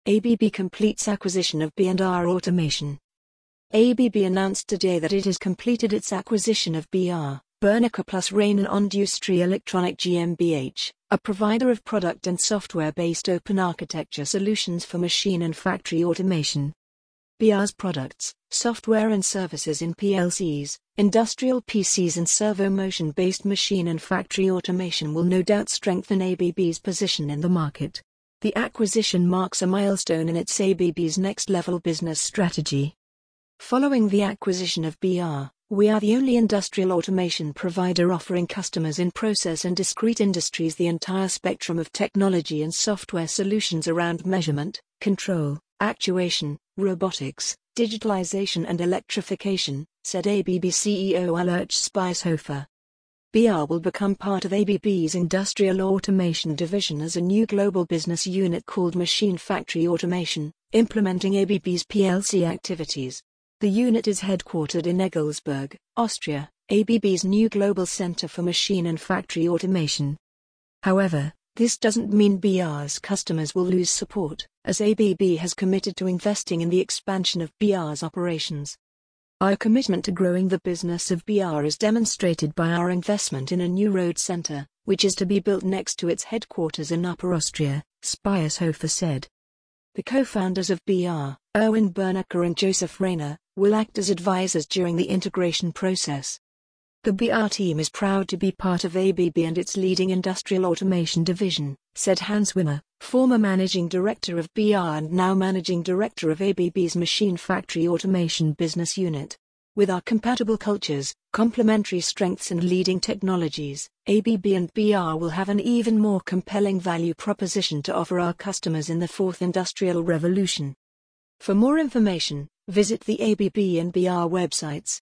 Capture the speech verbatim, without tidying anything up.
A B B completes acquisition of B and R Automation. A B B announced today that it has completed its acquisition of B R, Bernecker plus Rainer Industrie Electronic GmbH, a provider of product and software-based open architecture solutions for machine and factory automation. B R's products, software and services in P L Cs, industrial P Cs and servo motion-based machine and factory automation will no doubt strengthen A B B's position in the market. The acquisition marks a milestone in its A B B's next-level business strategy. Following the acquisition of B R, we are the only industrial automation provider offering customers in process and discrete industries the entire spectrum of technology and software solutions around measurement, control, actuation, robotics, digitalization and electrification, said A B B C E O Ulrich Spiesshofer. B R will become part of A B B's Industrial Automation division as a new global business unit called Machine Factory Automation, implementing A B B's P L C activities. The unit is headquartered in Egelsberg, Austria, A B B's new global center for machine and factory automation. However, this doesn't mean B R's customers will lose support, as A B B has committed to investing in the expansion of B R's operations. Our commitment to growing the business of B R is demonstrated by our investment in a new road center, which is to be built next to its headquarters in Upper Austria, Spiesshofer said. The co-founders of B R, Erwin Bernecker and Joseph Rainer, will act as advisors during the integration process. The B R team is proud to be part of A B B and its leading industrial automation division, said Hans Wimmer, former managing director of B R and now managing director of A B B's Machine Factory Automation business unit. With our compatible cultures, complementary strengths and leading technologies, A B B and B R will have an even more compelling value proposition to offer our customers in the fourth industrial revolution. For more information, visit the A B B and B R websites.